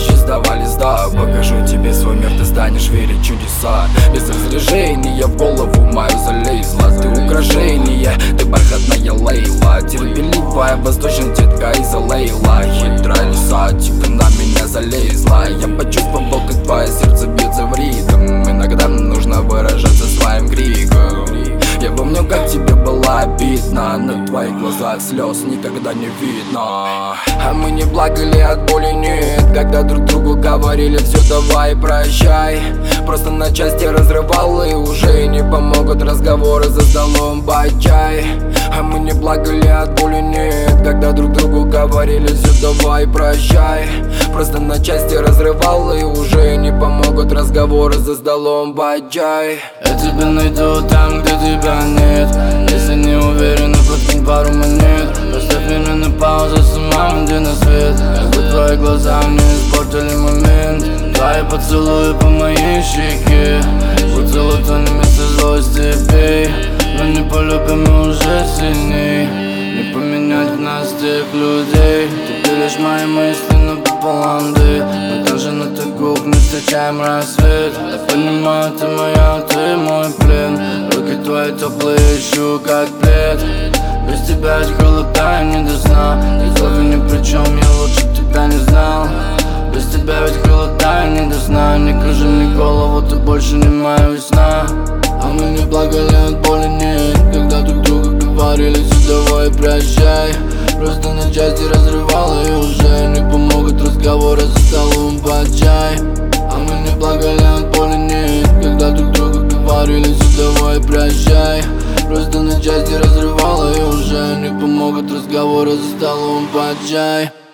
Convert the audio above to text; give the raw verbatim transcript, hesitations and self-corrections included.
чаще сдавались, да. Покажу тебе свой мир, ты станешь верить в чудеса. Без разрежения в голову мою залезла. Ты украшение, ты бархатная Лейла. Терпеливая восточная детка из Лейла. Хитрая лиса, типа на меня залезла. Я почувствовал, как твое сердце бьется в ритм. Иногда нужно выражаться своим криком. Я помню, как тебе было обидно. На твоих глазах слез никогда не видно. А мы не плакали от боли, нет. Когда друг другу говорили все, давай прощай. Просто на части разрывал, и уже не помогут разговоры за столом бай-чай. А мы не плакали от боли, нет. Когда друг другу говорили все, давай прощай. Просто на части разрывал, и уже не помогут разговоры за столом бай-чай. Я тебя найду там, где тебя нет. Если не уверена, подкинь пару монет. Поставь меня на паузу, сама иди на свет. Когда твои глаза мне испортили момент. Твои поцелуи по моей щеке. Поцелуй тонет вместо злости, пей. Но не полюбим мы уже сильней. Не поменять в нас тех людей. Ты лишь мои мысли напополам, ты. Мы даже на таких не встречаем рассвет. Я понимаю, ты моя, ты мой плен. Руки твои теплые, ищу как плед. Без тебя ведь холода не до сна. Ты словно ни при чем, я лучше тебя не знал. Без тебя ведь холода не до сна. Не кружи мне голову, ты больше не моя весна. А мы не плакали от боли, нет. Когда друг друга говорили, все, давай прощай. Просто на части разрывало, и уже не помогут разговоры за столом бай-чай. А мы не плакали от боли, нет. Когда друг друга говорили, все, давай прощай. Просто на части разрывало, и уже не помогут разговоры за столом бай-чай.